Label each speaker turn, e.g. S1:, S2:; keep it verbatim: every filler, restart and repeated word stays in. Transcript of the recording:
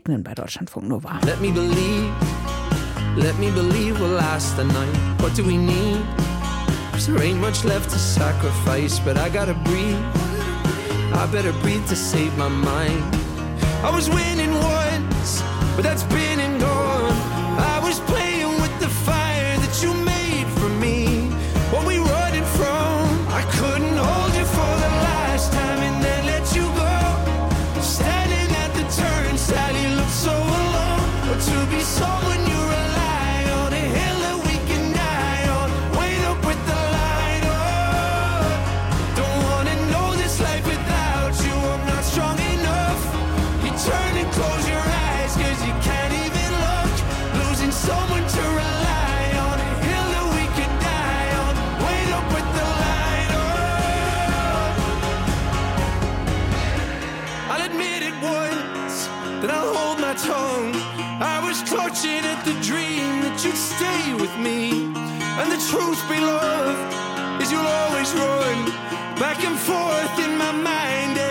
S1: bei Deutschlandfunk Nova.
S2: Let me believe, let me believe we'll last the night. What do we need? 'Cause there ain't much left to sacrifice, but I gotta breathe. I better breathe to save my mind. I was winning once, but that's been and gone. I was playing with the fire that you made for me. What we running from? I couldn't hold you for the last time and then let you go. Standing at the turnstile, you look so alone. But to be someone you rely on, a hill that we can die on. Wait up with the light on. Don't wanna know this life without you. I'm not strong enough. You turn and close your eyes 'cause you can't even look. Losing someone to rely on, a hill that we can die on. Wait up with the light on. I'll admit it once, then I'll hold my tongue. I was tortured at the dream that you'd stay with me. And the truth, beloved, is you'll always run back and forth in my mind.